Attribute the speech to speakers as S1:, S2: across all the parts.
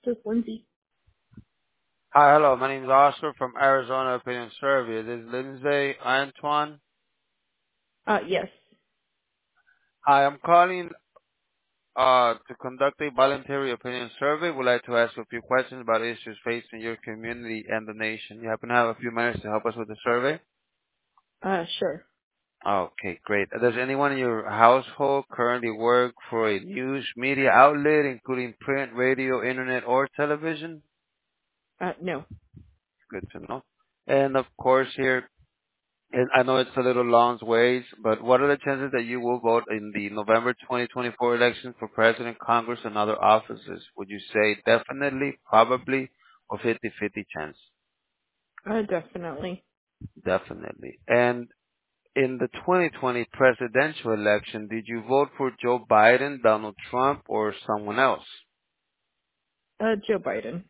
S1: Just Lindsay.
S2: Hi, hello. My name is Oscar from Arizona Opinion Survey. This is Lindsay Antoine.
S1: Yes.
S2: Hi, I'm calling to conduct a voluntary opinion survey. Would like to ask a few questions about issues facing your community and the nation. You happen to have a few minutes to help us with the survey?
S1: Sure.
S2: Okay, great. Does anyone in your household currently work for a news media outlet, including print, radio, internet, or television?
S1: No.
S2: Good to know. And of course, here and I know it's a little long ways, but what are the chances that you will vote in the November 2024 election for president, Congress, and other offices? Would you say definitely, probably, or 50-50 chance?
S1: Definitely.
S2: Definitely. And in the 2020 presidential election, did you vote for Joe Biden, Donald Trump, or someone else?
S1: Joe Biden.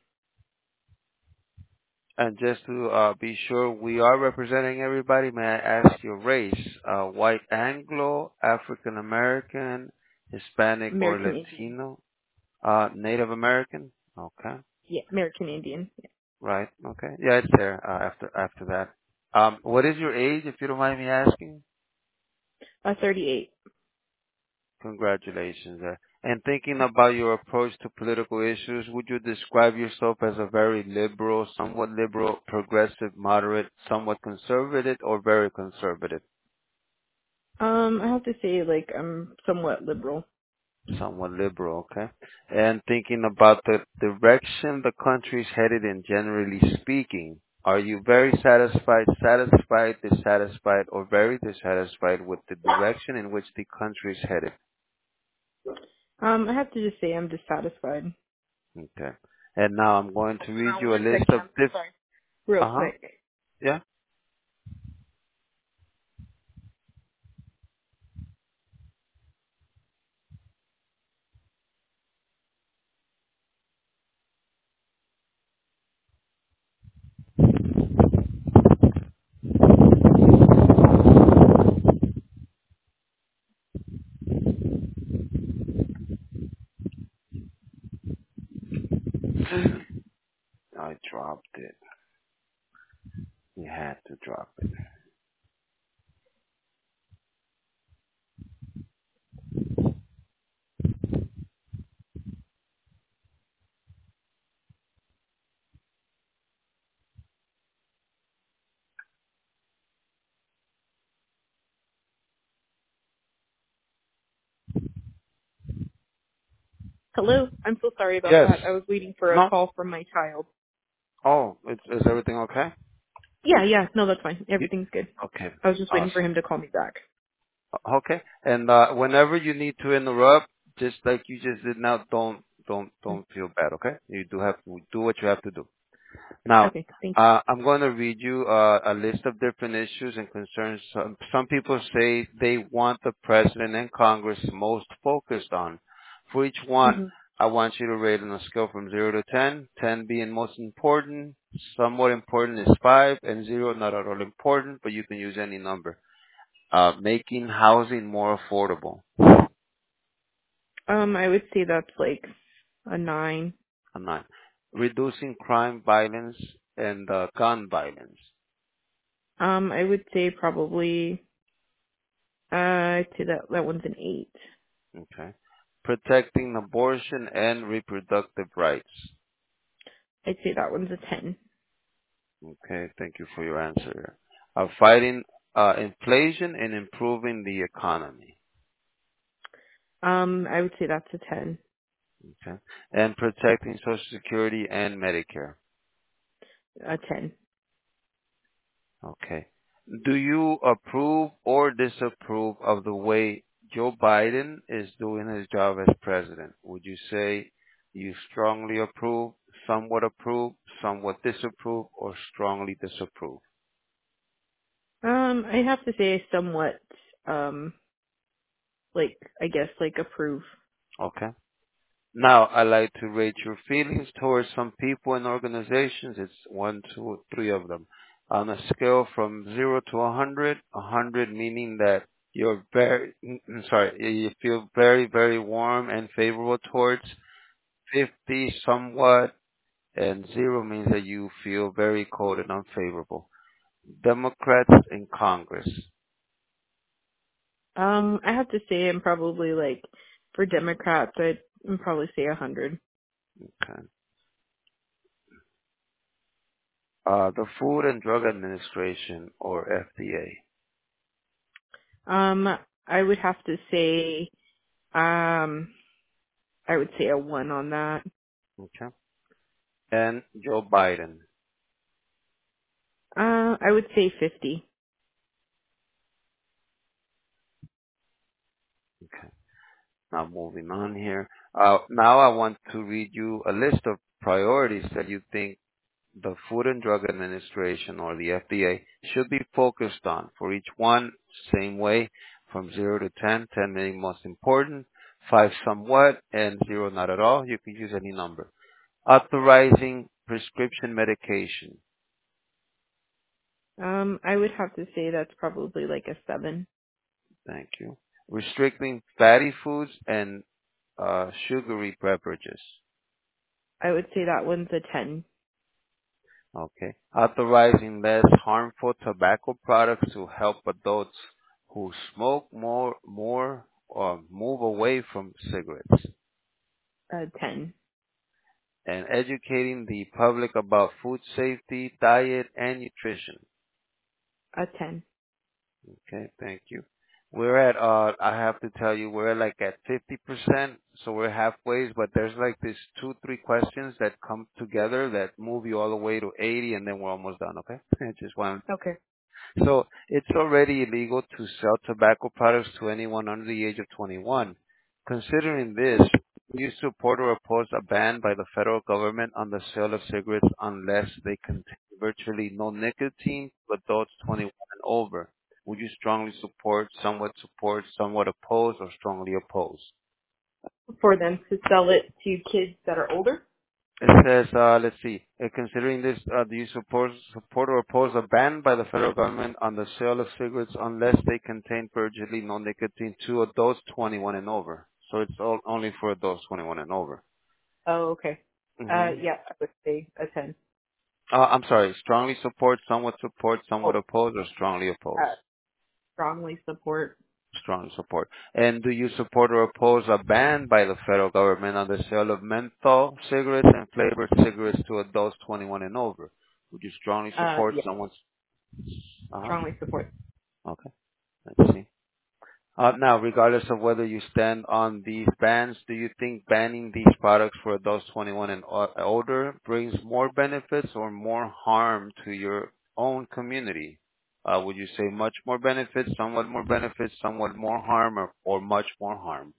S2: And just to be sure we are representing everybody, may I ask your race? White Anglo, African American, Hispanic or
S1: American Indian.
S2: Latino? Native American? Okay,
S1: Yeah, American Indian.
S2: right. Okay, yeah, it's there after that. What is your age, if you don't mind me asking?
S1: 38.
S2: Congratulations there. And thinking about your approach to political issues, would you describe yourself as a very liberal, progressive, moderate, somewhat conservative, or very conservative?
S1: I have to say, like, I'm somewhat liberal.
S2: Somewhat liberal, okay. And thinking about the direction the country's headed in, generally speaking, are you very satisfied, dissatisfied, or very dissatisfied with the direction in which the country is headed?
S1: I have to just say I'm dissatisfied.
S2: Okay. And now I'm going to
S1: Hold
S2: read
S1: on
S2: you a
S1: one
S2: list
S1: second.
S2: of
S1: I'm so sorry. Real
S2: uh-huh.
S1: quick.
S2: Yeah. I dropped it. You had to drop it.
S1: Hello? I'm so sorry about
S2: Yes.
S1: that. I was waiting for a
S2: No.
S1: call from my child.
S2: Oh, is everything okay?
S1: Yeah, yeah. No, that's fine.
S2: You,
S1: Everything's good.
S2: okay.
S1: I was just waiting for
S2: Awesome.
S1: him to call me back.
S2: Okay. And whenever you need to interrupt, just like you just did now, don't feel bad. Okay. You do have to do what you have to do. Now,
S1: Okay, thank you.
S2: I'm going to read you a list of different issues and concerns. Some people say they want the president and Congress most focused on. For each one,
S1: hmm
S2: I want you to rate on a scale from 0 to 10, 10 being most important, somewhat important is 5, and 0 not at all important, but you can use any number. Making housing more affordable,
S1: I would say that's like a 9.
S2: a 9. Reducing crime, violence, and gun violence.
S1: I would say probably I'd say that one's an 8.
S2: Okay. Protecting abortion and reproductive rights.
S1: I'd say that one's a 10.
S2: Okay, thank you for your answer. Fighting inflation and improving the economy.
S1: I would say that's a 10.
S2: Okay. And protecting Social Security and Medicare.
S1: A 10.
S2: Okay. Do you approve or disapprove of the way Joe Biden is doing his job as president? Would you say you strongly approve, somewhat disapprove, or strongly disapprove?
S1: I have to say somewhat um like I guess like approve.
S2: Okay. Now, I like to rate your feelings towards some people and organizations. It's one, two, three of them. On a scale from 0 to 100, 100 meaning that you're you feel very, very warm and favorable towards. 50 somewhat, and 0 means that you feel very cold and unfavorable. Democrats in Congress.
S1: I have to say I'm probably like for Democrats, I'd probably say 100.
S2: Okay. The Food and Drug Administration, or FDA.
S1: Um, I would have to say, um, I would say a 1 on that.
S2: Okay. And Joe Biden.
S1: I would say 50.
S2: Okay. Now moving on here. Now I want to read you a list of priorities that you think the Food and Drug Administration or the FDA should be focused on. For each one, same way, from 0 to 10, 10 being most important, 5 somewhat, and 0 not at all. You can use any number. Authorizing prescription medication.
S1: I would have to say that's probably like a 7.
S2: Thank you. Restricting fatty foods and sugary beverages.
S1: I would say that one's a 10.
S2: Okay. Authorizing less harmful tobacco products to help adults who smoke more or move away from cigarettes.
S1: A 10.
S2: And educating the public about food safety, diet, and nutrition.
S1: A 10.
S2: Okay, thank you. We're at, I have to tell you, we're like at 50%, so we're halfway, but there's like these 2, 3 questions that come together that move you all the way to 80, and then we're almost done, okay? Just one.
S1: Okay.
S2: So it's already illegal to sell tobacco products to anyone under the age of 21. Considering this, do you support or oppose a ban by the federal government on the sale of cigarettes unless they contain virtually no nicotine to adults 21 and over? Would you strongly support, somewhat oppose, or strongly oppose?
S1: For them to sell it to kids that are older?
S2: It says, let's see, considering this, do you support or oppose a ban by the federal government on the sale of cigarettes unless they contain virtually no nicotine to adults 21 and over? So it's only for adults 21 and over.
S1: Oh, okay.
S2: hmm
S1: Yeah, I would say a 10.
S2: I'm sorry, strongly support, somewhat
S1: Oh,
S2: oppose, or strongly oppose?
S1: strongly support.
S2: Strongly support. And do you support or oppose a ban by the federal government on the sale of menthol cigarettes and flavored cigarettes to adults 21 and over? Would you strongly support
S1: Yeah,
S2: someone's? Uh-huh.
S1: strongly support.
S2: Okay. Let's see. Now, regardless of whether you stand on these bans, do you think banning these products for adults 21 and older brings more benefits or more harm to your own community? Would you say much more benefits, somewhat more harm, or much more harm?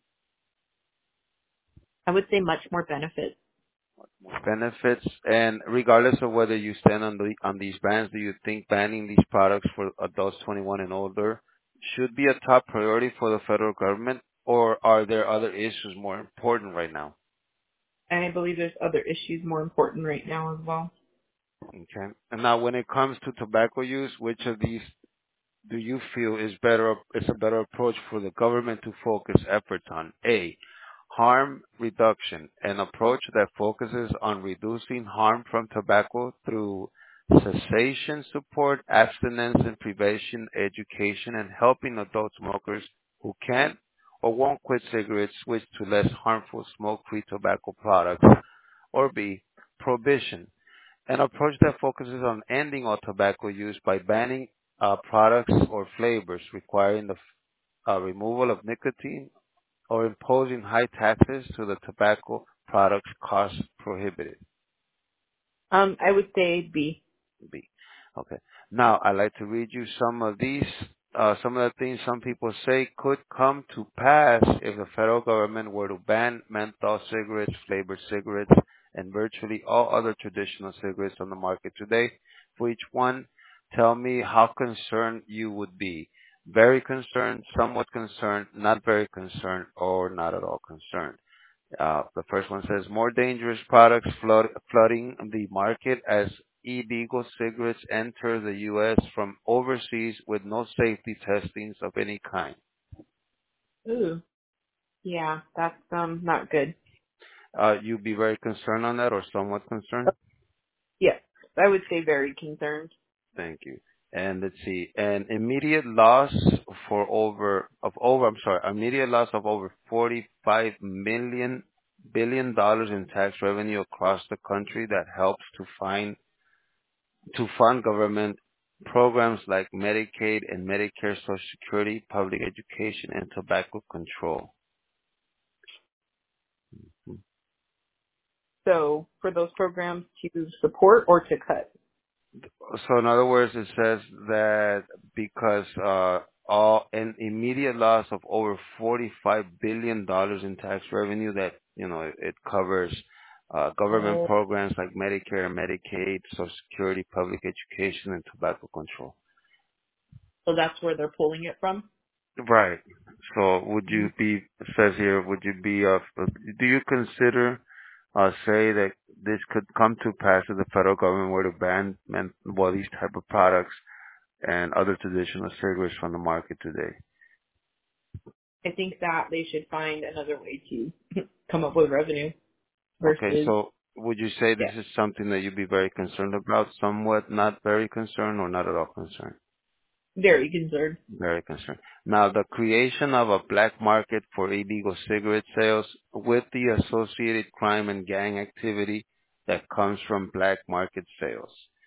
S1: I would say much more benefit.
S2: Benefits, and regardless of whether you stand on these bans, do you think banning these products for adults 21 and older should be a top priority for the federal government, or are there other issues more important right now?
S1: And I believe there's other issues more important right now as well.
S2: Okay. And now, when it comes to tobacco use, which of these do you feel is a better approach for the government to focus efforts on? A, harm reduction, an approach that focuses on reducing harm from tobacco through cessation support, abstinence and prevention education, and helping adult smokers who can't or won't quit cigarettes switch to less harmful smoke-free tobacco products. Or B, prohibition, an approach that focuses on ending all tobacco use by banning products or flavors, requiring the removal of nicotine, or imposing high taxes to the tobacco products cost prohibited.
S1: I would say B.
S2: B. Okay. Now, I'd like to read you some of the things some people say could come to pass if the federal government were to ban menthol cigarettes, flavored cigarettes, and virtually all other traditional cigarettes on the market today. For each one, tell me how concerned you would be. Very concerned, somewhat concerned, not very concerned, or not at all concerned. The first one says more dangerous products flooding the market as illegal cigarettes enter the U.S. from overseas with no safety testings of any kind.
S1: Ooh. Yeah, that's not good.
S2: You'd be very concerned on that or somewhat
S1: Oh,
S2: concerned?
S1: yes, I would say very concerned.
S2: Thank you. And let's see, an immediate loss immediate loss of over 45 billion dollars in tax revenue across the country that helps to fund government programs like Medicaid and Medicare, Social Security, public education, and tobacco control.
S1: So for those programs to support or to cut.
S2: So in other words, it says that because all an immediate loss of over $45 billion in tax revenue that it covers government
S1: Oh,
S2: programs like Medicare and Medicaid, Social Security, public education, and tobacco control.
S1: so that's where they're pulling it from.
S2: Right. So would you
S1: Mm.
S2: be, it says here, would you be, do you consider, say that this could come to pass if the federal government were to ban these type of products and other traditional cigarettes from the market today?
S1: I think that they should find another way to come up with revenue
S2: Okay,
S1: versus,
S2: so would you say
S1: yeah,
S2: this is something that you'd be very concerned about, somewhat not very concerned, or not at all concerned?
S1: very concerned.
S2: Very concerned. Now, the creation of a black market for illegal cigarette sales with the associated crime and gang activity that comes from black market sales.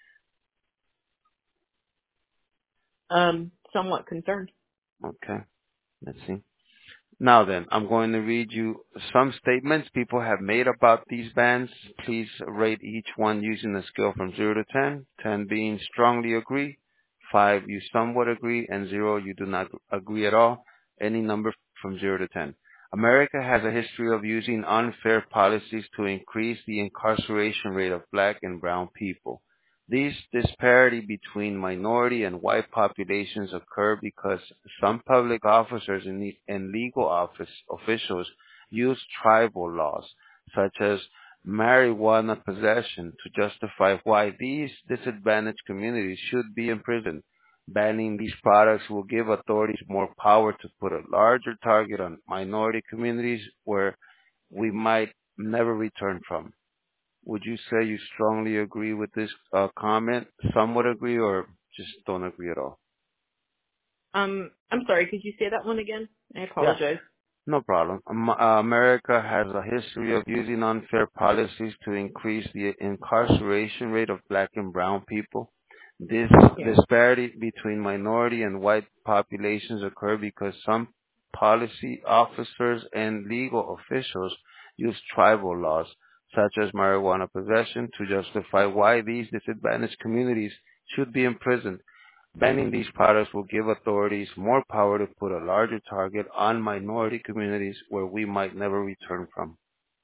S1: Somewhat concerned.
S2: Okay, let's see. Now then, I'm going to read you some statements people have made about these bans. Please rate each one using a scale from 0 to 10, 10 being strongly agree, 5 you somewhat agree, and 0 you do not agree at all. Any number from 0 to 10. America has a history of using unfair policies to increase the incarceration rate of black and brown people. This disparity between minority and white populations occur because some public officers and legal office officials use tribal laws, such as marijuana possession, to justify why these disadvantaged communities should be imprisoned. Banning these products will give authorities more power to put a larger target on minority communities where we might never return from. Would you say you strongly agree with this comment, somewhat agree, or just don't agree at all?
S1: I'm sorry, could you say that one again? I
S2: Yeah.
S1: apologize.
S2: No problem. America has a history of using unfair policies to increase the incarceration rate of black and brown people. This
S1: Yeah.
S2: disparity between minority and white populations occur because some policy officers and legal officials use tribal laws, such as marijuana possession, to justify why these disadvantaged communities should be imprisoned. Banning these products will give authorities more power to put a larger target on minority communities where we might never return from.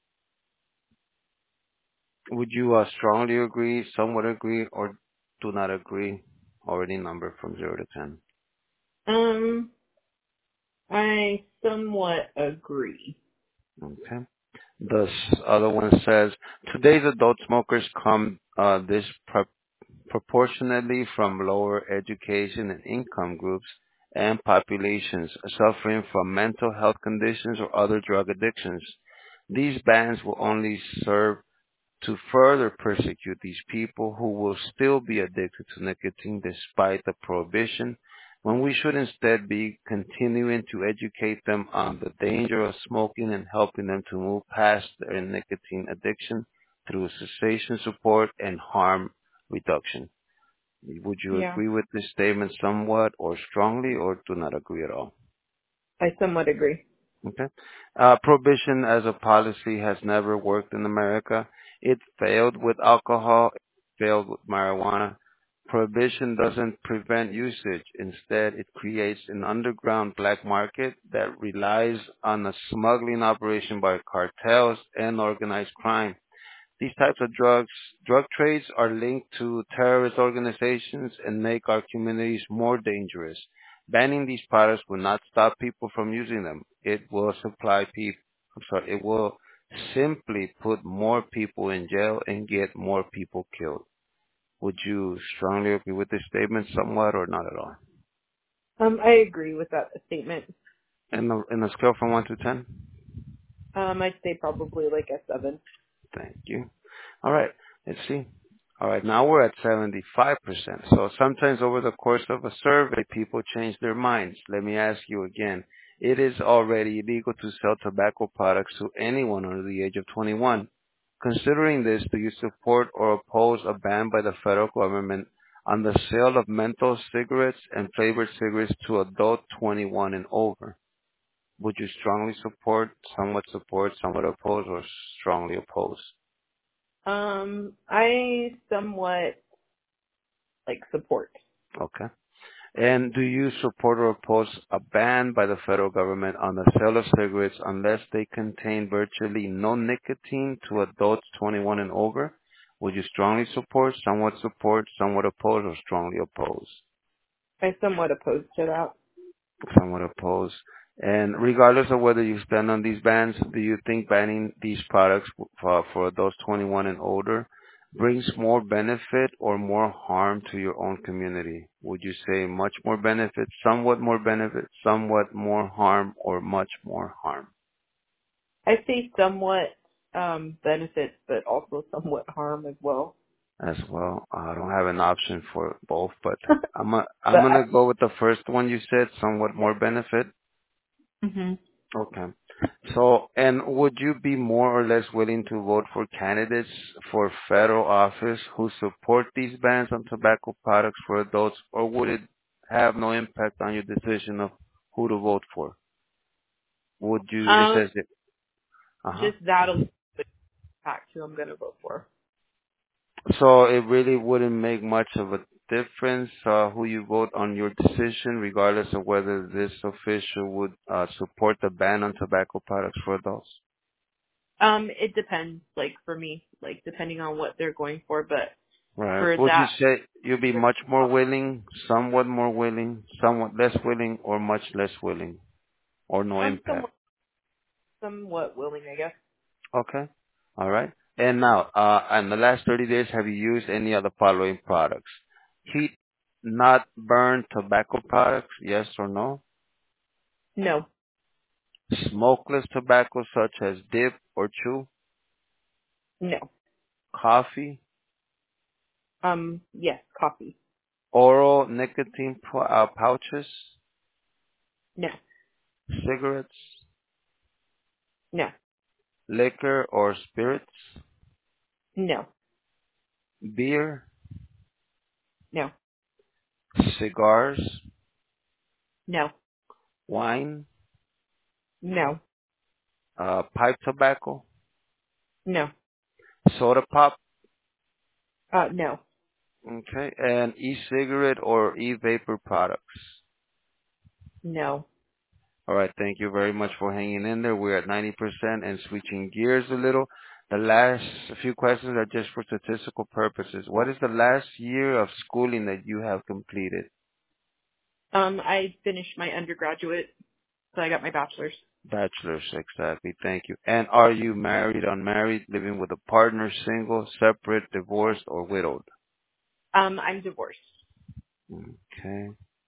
S2: Would you strongly agree, somewhat agree, or do not agree? Already numbered from 0 to 10.
S1: Um, I somewhat agree.
S2: Okay. The other one says, today's adult smokers come proportionately from lower education and income groups and populations suffering from mental health conditions or other drug addictions. These bans will only serve to further persecute these people who will still be addicted to nicotine despite the prohibition, when we should instead be continuing to educate them on the danger of smoking and helping them to move past their nicotine addiction through cessation support and harm reduction. Would you
S1: Yeah,
S2: agree with this statement somewhat or strongly, or do not agree at all?
S1: I somewhat agree.
S2: Okay. Prohibition as a policy has never worked in America. It failed with alcohol, it failed with marijuana. Prohibition doesn't prevent usage. Instead, it creates an underground black market that relies on a smuggling operation by cartels and organized crime. These types of drug trades are linked to terrorist organizations and make our communities more dangerous. Banning these products will not stop people from using them. It will simply put more people in jail and get more people killed. Would you strongly agree with this statement somewhat or not at all?
S1: I agree with that statement.
S2: In a scale from 1 to 10?
S1: I'd say probably like a 7.
S2: Thank you. All right. Let's see. All right. Now we're at 75%. So sometimes over the course of a survey, people change their minds. Let me ask you again. It is already illegal to sell tobacco products to anyone under the age of 21. Considering this, do you support or oppose a ban by the federal government on the sale of menthol cigarettes and flavored cigarettes to adults 21 and over? Would you strongly support, somewhat oppose, or strongly oppose?
S1: I somewhat like support.
S2: Okay. And do you support or oppose a ban by the federal government on the sale of cigarettes unless they contain virtually no nicotine to adults 21 and over? Would you strongly support, somewhat oppose, or strongly oppose?
S1: I somewhat oppose to that.
S2: Somewhat oppose. And regardless of whether you stand on these bans, do you think banning these products for adults 21 and older brings more benefit or more harm to your own community? Would you say much more benefit, somewhat more harm, or much more harm
S1: I say somewhat benefits, but also somewhat harm as well.
S2: as well? I don't have an option for both, but I'm
S1: But
S2: gonna go with the first one you said, somewhat more benefit.
S1: hmm
S2: Okay. So, and would you be more or less willing to vote for candidates for federal office who support these bans on tobacco products for adults, or would it have no impact on your decision of who to vote for? Would you, it says it, uh-huh.
S1: just that'll impact who I'm going to vote for.
S2: So it really wouldn't make much of a difference, who you vote on your decision, regardless of whether this official would, support the ban on tobacco products for adults?
S1: It depends, like for me, like depending on what they're going for, but
S2: Right.
S1: for
S2: Would you
S1: that,
S2: say you'd be much more willing, somewhat more willing, somewhat less willing, or much less willing, or no
S1: I'm
S2: impact?
S1: somewhat willing, I guess.
S2: Okay. All right. And now, in the last 30 days, have you used any of the following products? Heat not burn tobacco products, yes or no?
S1: No,
S2: Smokeless tobacco such as dip or chew?
S1: no.
S2: Coffee?
S1: Yes, coffee.
S2: Oral nicotine pouches?
S1: No,
S2: Cigarettes?
S1: no,
S2: Liquor or spirits?
S1: no,
S2: Beer?
S1: no,
S2: Cigars,
S1: no,
S2: wine,
S1: no,
S2: pipe tobacco,
S1: no,
S2: soda pop,
S1: no,
S2: okay, and e-cigarette or e-vapor products.
S1: no.
S2: All right, thank you very much for hanging in there. We're at 90% and switching gears a little. The last few questions are just for statistical purposes. What is the last year of schooling that you have completed?
S1: I finished my undergraduate, so I got my bachelor's.
S2: Bachelor's, exactly. Thank you. And are you married, unmarried, living with a partner, single, separate, divorced, or widowed?
S1: I'm divorced.
S2: Okay.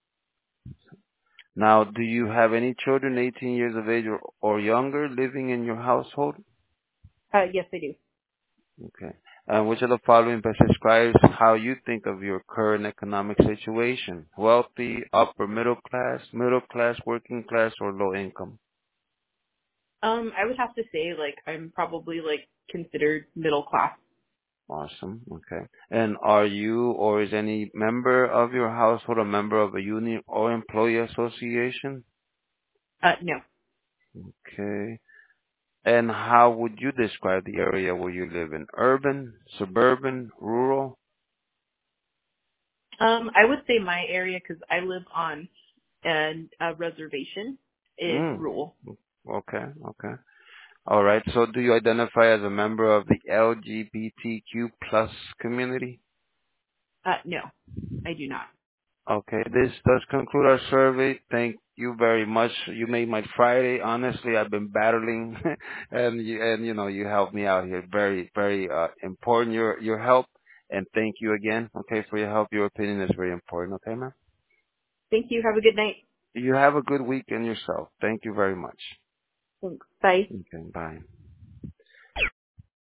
S2: Now, do you have any children 18 years of age or younger living in your household?
S1: Yes, I do.
S2: Okay. And which of the following best describes how you think of your current economic situation? Wealthy, upper middle class, working class, or low income?
S1: I would have to say, like, I'm probably like considered middle class.
S2: Awesome. Okay. And are you or is any member of your household a member of a union or employee association?
S1: No.
S2: Okay. And how would you describe the area where you live in? Urban, suburban, rural?
S1: I would say my area, because I live on a reservation, is
S2: Mm.
S1: rural.
S2: Okay, okay. All right. So do you identify as a member of the LGBTQ plus community?
S1: No, I do not.
S2: Okay. This does conclude our survey. Thank you very much. You made my Friday. Honestly, I've been battling and you know, you helped me out here. Very, very important your help. And thank you again, okay, for your help. Your opinion is very important, okay, ma'am?
S1: Thank you. Have a good night.
S2: You have a good weekend yourself. Thank you very much.
S1: Thanks. Bye.
S2: Okay, bye.